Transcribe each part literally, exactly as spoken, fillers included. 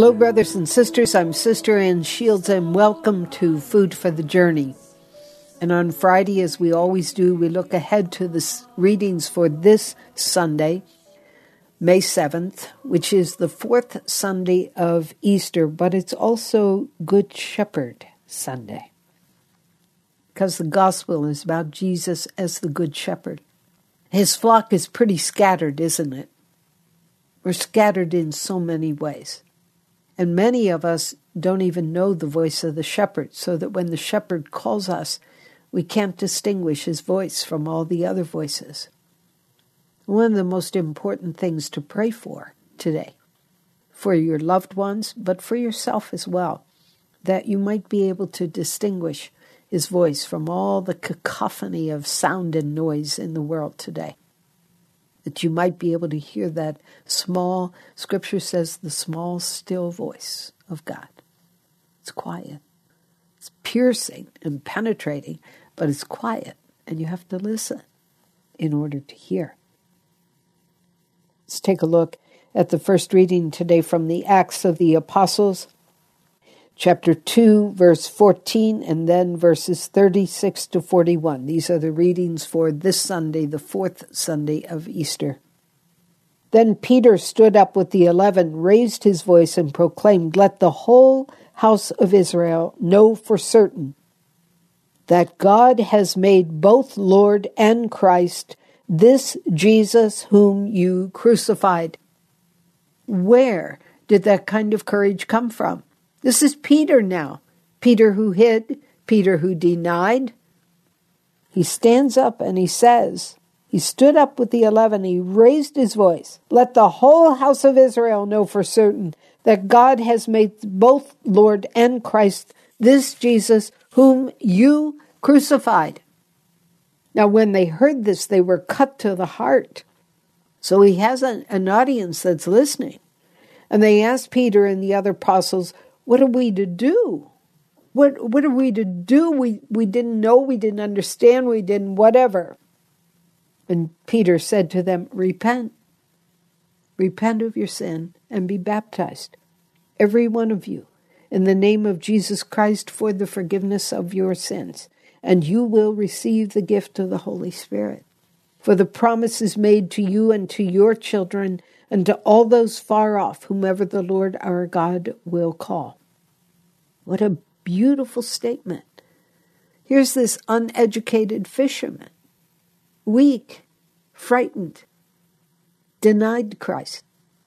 Hello, brothers and sisters. I'm Sister Ann Shields, and welcome to Food for the Journey. And on Friday, as we always do, we look ahead to the readings for this Sunday, May seventh, which is the fourth Sunday of Easter, but it's also Good Shepherd Sunday, because the gospel is about Jesus as the Good Shepherd. His flock is pretty scattered, isn't it? We're scattered in so many ways. And many of us don't even know the voice of the shepherd, so that when the shepherd calls us, we can't distinguish his voice from all the other voices. One of the most important things to pray for today, for your loved ones, but for yourself as well, that you might be able to distinguish his voice from all the cacophony of sound and noise in the world today. That you might be able to hear that small, Scripture says, the small, still voice of God. It's quiet. It's piercing and penetrating, but it's quiet, and you have to listen in order to hear. Let's take a look at the first reading today from the Acts of the Apostles, chapter two, verse fourteen, and then verses thirty-six to forty-one. These are the readings for this Sunday, the fourth Sunday of Easter. Then Peter stood up with the eleven, raised his voice, and proclaimed, "Let the whole house of Israel know for certain that God has made both Lord and Christ this Jesus whom you crucified." Where did that kind of courage come from? This is Peter now. Peter who hid, Peter who denied. He stands up and he says, he stood up with the eleven, he raised his voice, "Let the whole house of Israel know for certain that God has made both Lord and Christ this Jesus whom you crucified." Now, when they heard this, they were cut to the heart. So he has an, an audience that's listening. And they asked Peter and the other apostles, "What are we to do? What what are we to do? We, we didn't know, we didn't understand, we didn't whatever." And Peter said to them, "Repent. Repent of your sin and be baptized, every one of you, in the name of Jesus Christ for the forgiveness of your sins, and you will receive the gift of the Holy Spirit. For the promise is made to you and to your children and to all those far off, whomever the Lord our God will call." What a beautiful statement. Here's this uneducated fisherman, weak, frightened, denied Christ.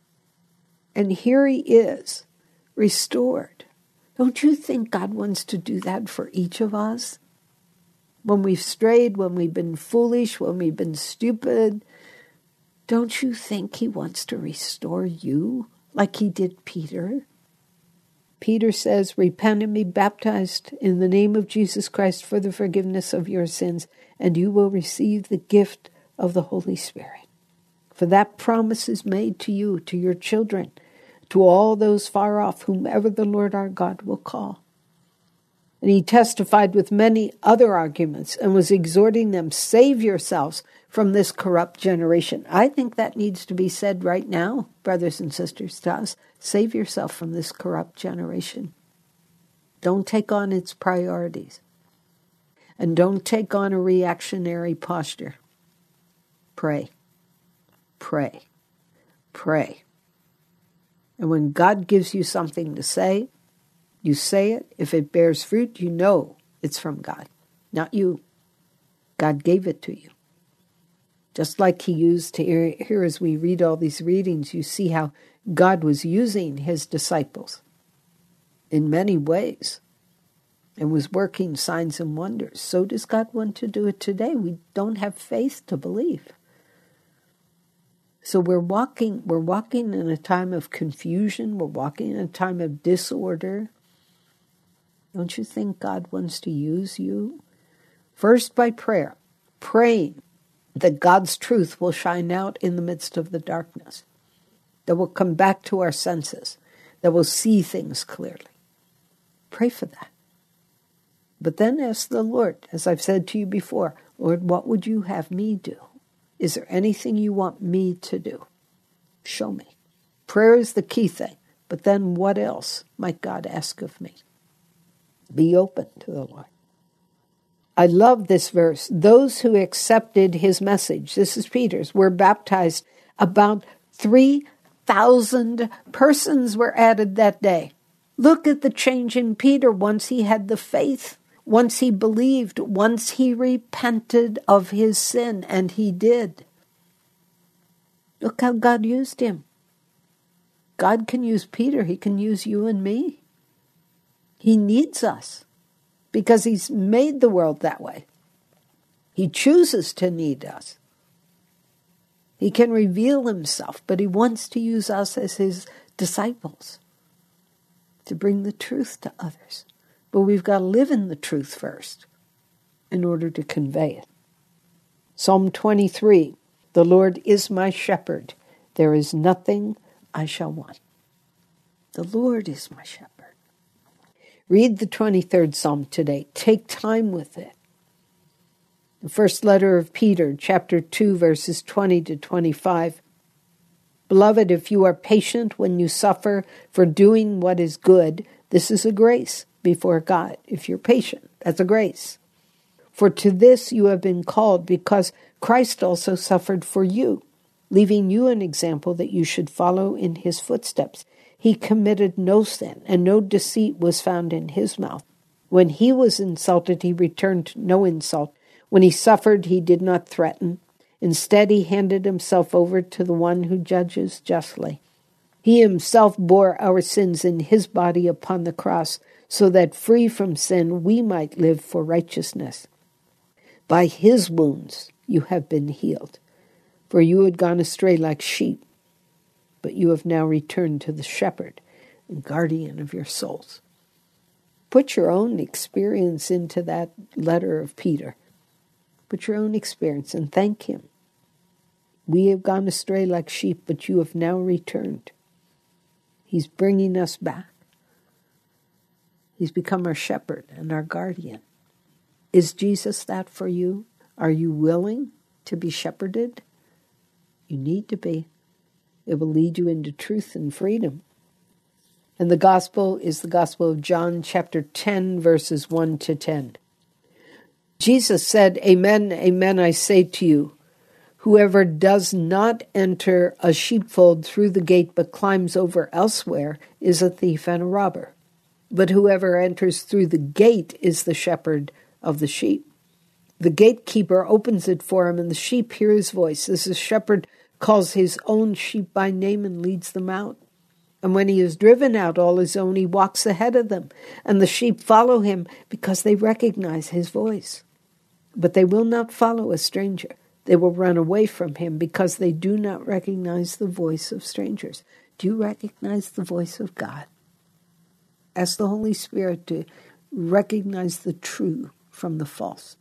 And here he is, restored. Don't you think God wants to do that for each of us? When we've strayed, when we've been foolish, when we've been stupid, don't you think he wants to restore you like he did Peter? Peter says, "Repent and be baptized in the name of Jesus Christ for the forgiveness of your sins, and you will receive the gift of the Holy Spirit. For that promise is made to you, to your children, to all those far off, whomever the Lord our God will call." And he testified with many other arguments and was exhorting them, "Save yourselves from this corrupt generation." I think that needs to be said right now, brothers and sisters, to us. Save yourself from this corrupt generation. Don't take on its priorities. And don't take on a reactionary posture. Pray. Pray. Pray. And when God gives you something to say, you say it. If it bears fruit, you know it's from God, not you. God gave it to you. Just like he used to, here as we read all these readings, you see how God was using his disciples in many ways and was working signs and wonders. So does God want to do it today. We don't have faith to believe. So we're walking, we're walking in a time of confusion. We're walking in a time of disorder. Don't you think God wants to use you? First by prayer, praying that God's truth will shine out in the midst of the darkness, that will come back to our senses, that will see things clearly. Pray for that. But then ask the Lord, as I've said to you before, "Lord, what would you have me do? Is there anything you want me to do? Show me." Prayer is the key thing. But then what else might God ask of me? Be open to the Lord. I love this verse. Those who accepted his message, this is Peter's, were baptized. About three thousand persons were added that day. Look at the change in Peter once he had the faith, once he believed, once he repented of his sin, and he did. Look how God used him. God can use Peter. He can use you and me. He needs us because he's made the world that way. He chooses to need us. He can reveal himself, but he wants to use us as his disciples to bring the truth to others. But we've got to live in the truth first in order to convey it. Psalm twenty-three, the Lord is my shepherd. There is nothing I shall want. The Lord is my shepherd. Read the twenty-third Psalm today. Take time with it. The first letter of Peter, chapter two, verses twenty to twenty-five. Beloved, if you are patient when you suffer for doing what is good, this is a grace before God. If you're patient, that's a grace. For to this you have been called, because Christ also suffered for you, leaving you an example that you should follow in his footsteps. He committed no sin, and no deceit was found in his mouth. When he was insulted, he returned no insult. When he suffered, he did not threaten. Instead, he handed himself over to the one who judges justly. He himself bore our sins in his body upon the cross, so that free from sin we might live for righteousness. By his wounds you have been healed, for you had gone astray like sheep, but you have now returned to the shepherd and guardian of your souls. Put your own experience into that letter of Peter. Put your own experience and thank him. We have gone astray like sheep, but you have now returned. He's bringing us back. He's become our shepherd and our guardian. Is Jesus that for you? Are you willing to be shepherded? You need to be. It will lead you into truth and freedom. And the gospel is the gospel of John chapter ten, verses one to ten. Jesus said, Amen, amen, I say to you, whoever does not enter a sheepfold through the gate but climbs over elsewhere is a thief and a robber. But whoever enters through the gate is the shepherd of the sheep. The gatekeeper opens it for him, and the sheep hear his voice. This is shepherd calls his own sheep by name and leads them out. And when he has driven out all his own, he walks ahead of them, and the sheep follow him because they recognize his voice. But they will not follow a stranger. They will run away from him because they do not recognize the voice of strangers. Do you recognize the voice of God? Ask the Holy Spirit to recognize the true from the false.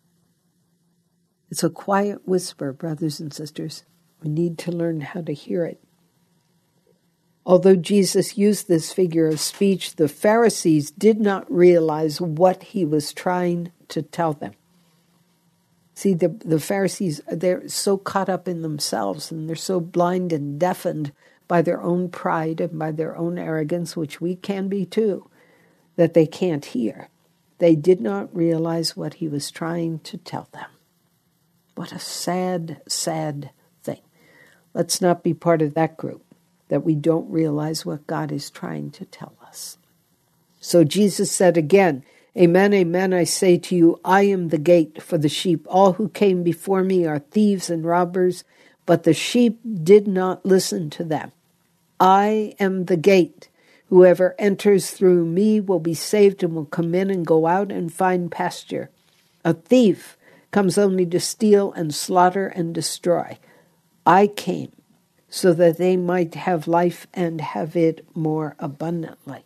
It's a quiet whisper, brothers and sisters. We need to learn how to hear it. Although Jesus used this figure of speech, the Pharisees did not realize what he was trying to tell them. See, the, the Pharisees, they're so caught up in themselves, and they're so blind and deafened by their own pride and by their own arrogance, which we can be too, that they can't hear. They did not realize what he was trying to tell them. What a sad, sad thing. Let's not be part of that group, that we don't realize what God is trying to tell us. So Jesus said again, Amen, amen, I say to you, I am the gate for the sheep. All who came before me are thieves and robbers, but the sheep did not listen to them. I am the gate. Whoever enters through me will be saved and will come in and go out and find pasture. A thief comes only to steal and slaughter and destroy. I came so that they might have life and have it more abundantly.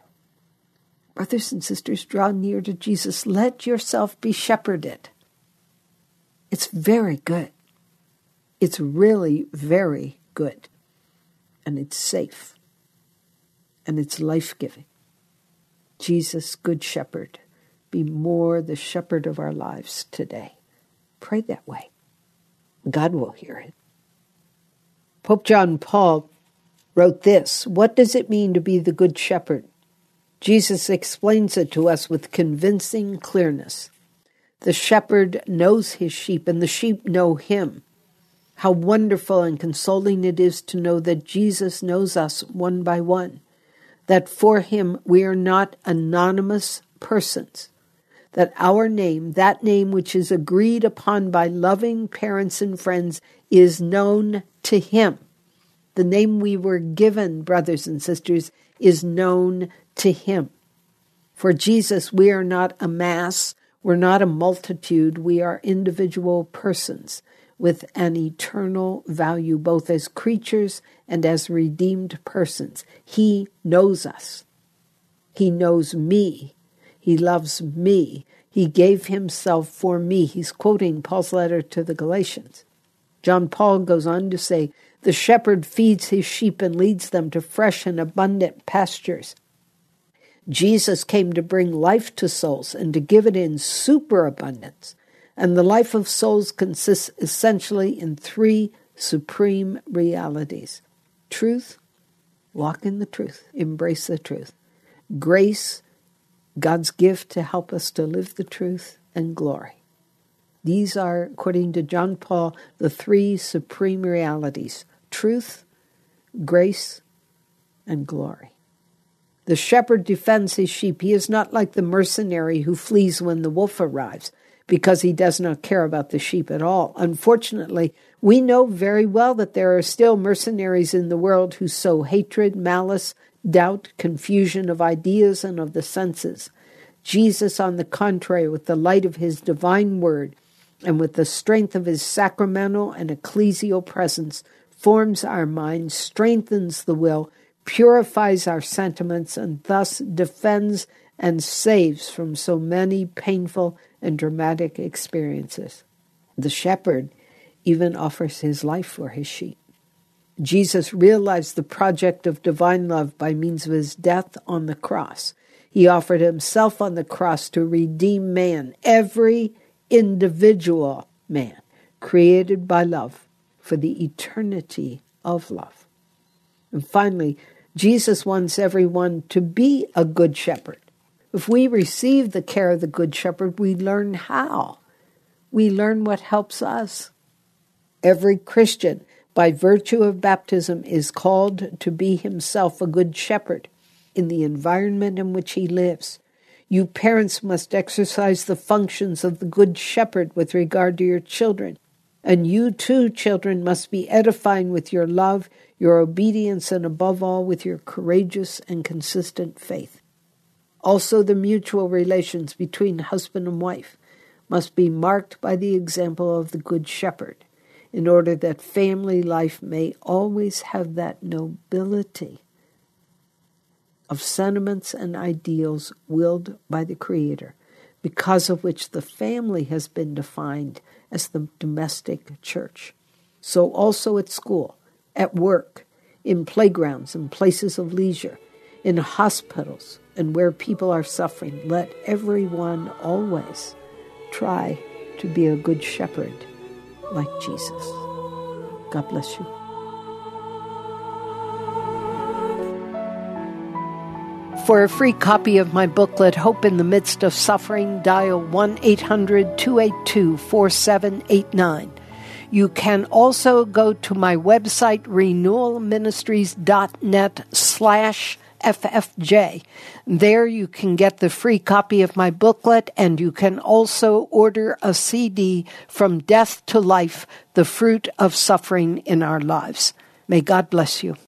Brothers and sisters, draw near to Jesus. Let yourself be shepherded. It's very good. It's really very good. And it's safe. And it's life-giving. Jesus, Good Shepherd, be more the shepherd of our lives today. Pray that way. God will hear it. Pope John Paul wrote this: "What does it mean to be the Good Shepherd?" Jesus explains it to us with convincing clearness. The shepherd knows his sheep, and the sheep know him. How wonderful and consoling it is to know that Jesus knows us one by one, that for him we are not anonymous persons, that our name, that name which is agreed upon by loving parents and friends, is known to him. The name we were given, brothers and sisters, is known to him. For Jesus, we are not a mass, we're not a multitude, we are individual persons with an eternal value, both as creatures and as redeemed persons. He knows us. He knows me. He loves me. He gave himself for me. He's quoting Paul's letter to the Galatians. John Paul goes on to say, "The shepherd feeds his sheep and leads them to fresh and abundant pastures." Jesus came to bring life to souls and to give it in superabundance. And the life of souls consists essentially in three supreme realities: truth, walk in the truth, embrace the truth; grace, God's gift to help us to live the truth; and glory. These are, according to John Paul, the three supreme realities: truth, grace, and glory. The shepherd defends his sheep. He is not like the mercenary who flees when the wolf arrives, because he does not care about the sheep at all. Unfortunately, we know very well that there are still mercenaries in the world who sow hatred, malice, doubt, confusion of ideas and of the senses. Jesus, on the contrary, with the light of his divine word and with the strength of his sacramental and ecclesial presence, forms our minds, strengthens the will, purifies our sentiments, and thus defends and saves from so many painful and dramatic experiences. The shepherd even offers his life for his sheep. Jesus realized the project of divine love by means of his death on the cross. He offered himself on the cross to redeem man, every individual man, created by love, for the eternity of love. And finally, Jesus wants everyone to be a good shepherd. If we receive the care of the Good Shepherd, we learn how. We learn what helps us. Every Christian, by virtue of baptism, is called to be himself a good shepherd in the environment in which he lives. You parents must exercise the functions of the Good Shepherd with regard to your children. And you too, children, must be edifying with your love, your obedience, and above all with your courageous and consistent faith. Also, the mutual relations between husband and wife must be marked by the example of the Good Shepherd, in order that family life may always have that nobility of sentiments and ideals willed by the Creator, because of which the family has been defined as the domestic church. So also at school, at work, in playgrounds and places of leisure, in hospitals, and where people are suffering, let everyone always try to be a good shepherd like Jesus. God bless you. For a free copy of my booklet, Hope in the Midst of Suffering, dial one eight hundred two eight two four seven eight nine. You can also go to my website, renewalministries.net slash FFJ. There you can get the free copy of my booklet, and you can also order a C D, From Death to Life, The Fruit of Suffering in Our Lives. May God bless you.